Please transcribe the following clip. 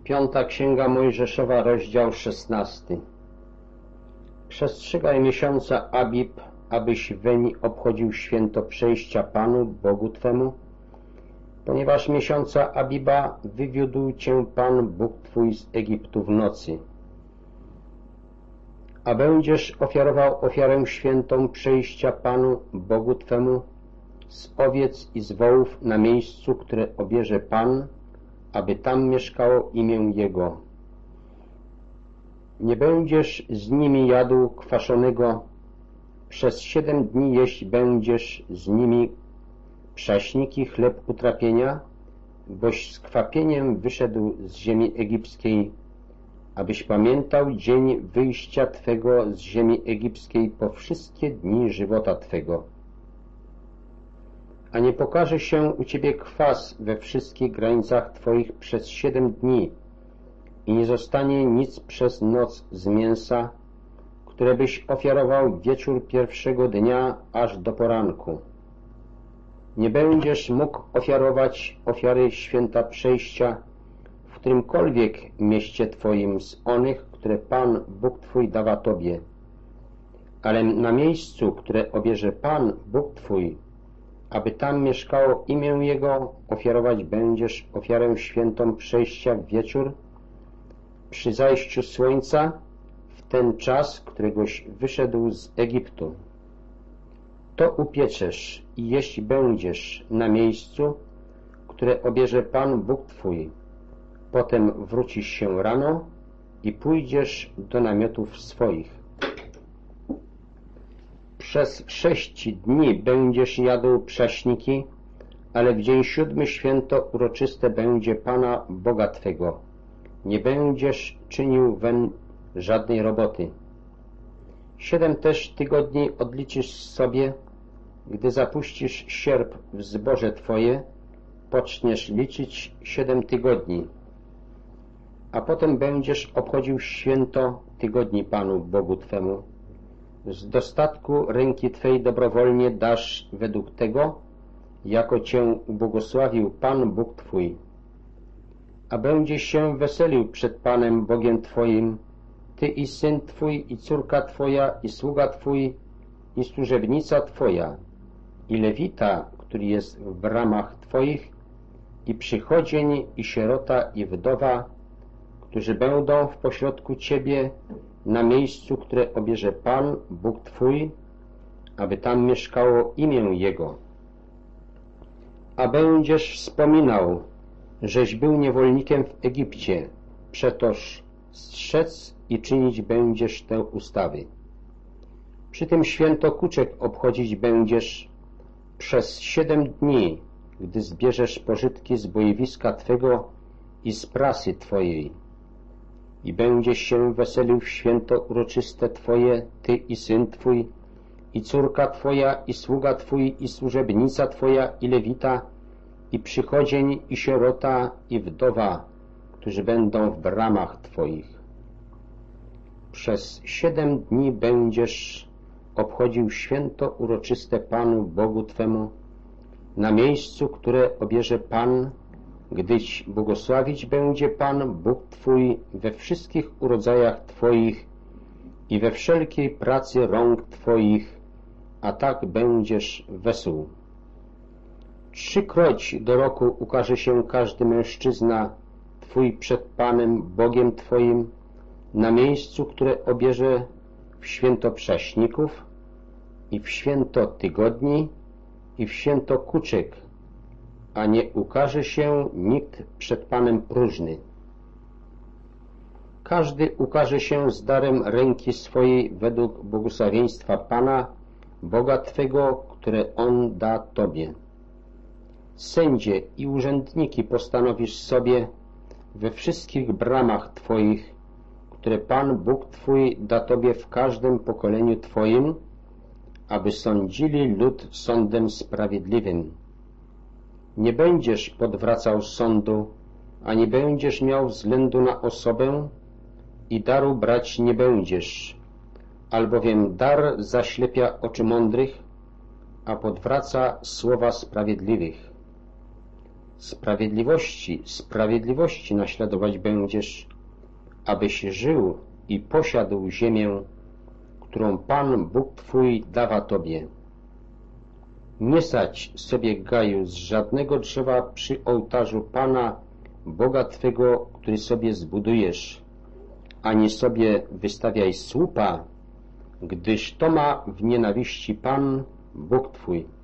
Piąta Księga Mojżeszowa, rozdział 16. Przestrzegaj miesiąca Abib, abyś weń obchodził święto przejścia Panu, Bogu Twemu, ponieważ miesiąca Abiba wywiódł Cię Pan, Bóg Twój z Egiptu w nocy. A będziesz ofiarował ofiarę świętą przejścia Panu, Bogu Twemu, z owiec i z wołów na miejscu, które obierze Pan, aby tam mieszkało imię Jego. Nie będziesz z nimi jadł kwaszonego, przez 7 dni jeść będziesz z nimi prześniki, chleb utrapienia, boś z kwapieniem wyszedł z ziemi egipskiej, abyś pamiętał dzień wyjścia Twego z ziemi egipskiej po wszystkie dni żywota Twego. A nie pokaże się u Ciebie kwas we wszystkich granicach Twoich przez 7 dni i nie zostanie nic przez noc z mięsa, które byś ofiarował wieczór pierwszego dnia aż do poranku. Nie będziesz mógł ofiarować ofiary święta przejścia w którymkolwiek mieście Twoim z onych, które Pan, Bóg Twój dawa Tobie, ale na miejscu, które obierze Pan, Bóg Twój, aby tam mieszkało imię Jego, ofiarować będziesz ofiarę świętą przejścia w wieczór, przy zajściu słońca, w ten czas, któregoś wyszedł z Egiptu. To upieczesz i jeść będziesz na miejscu, które obierze Pan, Bóg Twój. Potem wrócisz się rano i pójdziesz do namiotów swoich. Przez 6 dni będziesz jadł prześniki, ale w dzień 7 święto uroczyste będzie Pana, Boga Twego. Nie będziesz czynił weń żadnej roboty. 7 też tygodni odliczysz sobie, gdy zapuścisz sierp w zboże Twoje, poczniesz liczyć 7 tygodni. A potem będziesz obchodził święto tygodni Panu, Bogu Twemu. Z dostatku ręki Twej dobrowolnie dasz według tego, jako Cię ubłogosławił Pan, Bóg Twój. A będziesz się weselił przed Panem, Bogiem Twoim, Ty i syn Twój, i córka Twoja, i sługa Twój, i służebnica Twoja, i lewita, który jest w bramach Twoich, i przychodzień, i sierota, i wdowa, którzy będą w pośrodku Ciebie na miejscu, które obierze Pan, Bóg Twój, aby tam mieszkało imię Jego. A będziesz wspominał, żeś był niewolnikiem w Egipcie, przetoż strzec i czynić będziesz te ustawy. Przy tym święto kuczek obchodzić będziesz przez 7 dni, gdy zbierzesz pożytki z bojowiska Twego i z prasy Twojej. I będziesz się weselił w święto uroczyste Twoje, Ty i syn Twój, i córka Twoja, i sługa Twój, i służebnica Twoja, i lewita, i przychodzień, i sierota, i wdowa, którzy będą w bramach Twoich. Przez 7 dni będziesz obchodził święto uroczyste Panu, Bogu Twemu, na miejscu, które obierze Pan, gdyś błogosławić będzie Pan, Bóg Twój, we wszystkich urodzajach Twoich i we wszelkiej pracy rąk Twoich, a tak będziesz wesół. 3-kroć do roku ukaże się każdy mężczyzna Twój przed Panem, Bogiem Twoim, na miejscu, które obierze w święto prześników i w święto tygodni i w święto kuczek, a nie ukaże się nikt przed Panem próżny. Każdy ukaże się z darem ręki swojej według błogosławieństwa Pana, Boga Twego, które On da Tobie. Sędzie i urzędniki postanowisz sobie we wszystkich bramach Twoich, które Pan, Bóg Twój da Tobie w każdym pokoleniu Twoim, aby sądzili lud sądem sprawiedliwym. Nie będziesz podwracał sądu, ani będziesz miał względu na osobę i daru brać nie będziesz, albowiem dar zaślepia oczy mądrych, a podwraca słowa sprawiedliwych. Sprawiedliwości naśladować będziesz, abyś żył i posiadł ziemię, którą Pan Bóg Twój dawa Tobie. Nie sadź sobie gaju z żadnego drzewa przy ołtarzu Pana, Boga Twego, który sobie zbudujesz, ani sobie wystawiaj słupa, gdyż to ma w nienawiści Pan, Bóg Twój.